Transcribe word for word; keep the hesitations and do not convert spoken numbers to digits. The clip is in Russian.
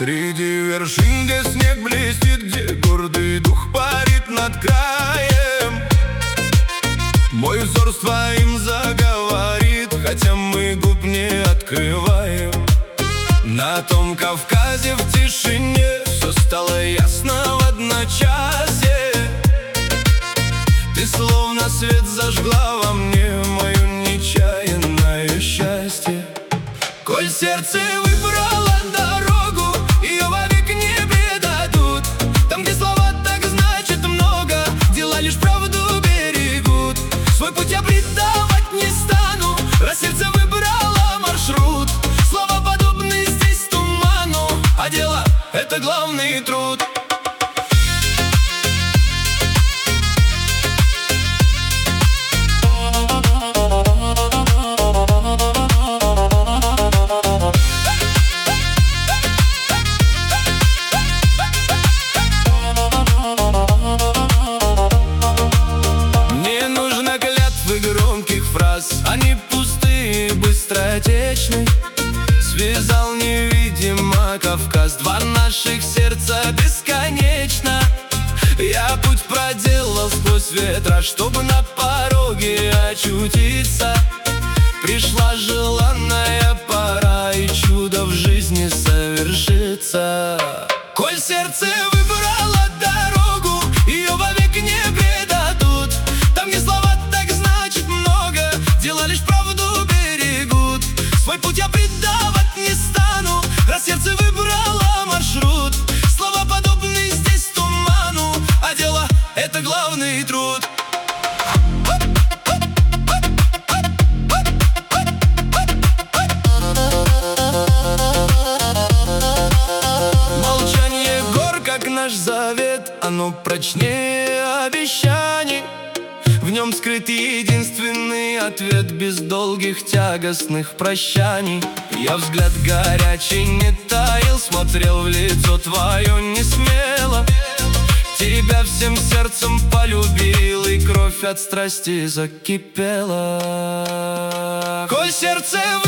Среди вершин, где снег блестит, где гордый дух парит над краем, мой взор с твоим заговорит, хотя мы губ не открываем. На том Кавказе в тишине все стало ясно в одночасье. Ты словно свет зажгла во мне мое нечаянное счастье. Коль сердце выбрало дорогу, ее вовек не предадут. Там, где слова так значит много, дела лишь правду берегут. Свой путь я предавать не стану, раз сердце выбрало маршрут. Слова подобны здесь туману, а дело — это главный труд. Громких фраз, они пустые, быстротечны. Связал невидимо Кавказ, два наших сердца бесконечно. Я путь проделал сквозь ветра, чтобы на пороге очутиться. Пришла желанная пора, и чудо в жизни совершится. Коль сердце выбрало дорогу, ее вовек не предадут. Там, где слова дела лишь правду берегут. Свой путь я предавать не стану, раз сердце выбрало маршрут. Слова подобны здесь туману, а дело — это главный труд. Молчание гор, как наш завет, оно прочнее обещаний. В нем скрыт единственный ответ, без долгих тягостных прощаний. Я взгляд горячий не таил, смотрел в лицо твое не смело. Тебя всем сердцем полюбил, и кровь от страсти закипела. Коль сердце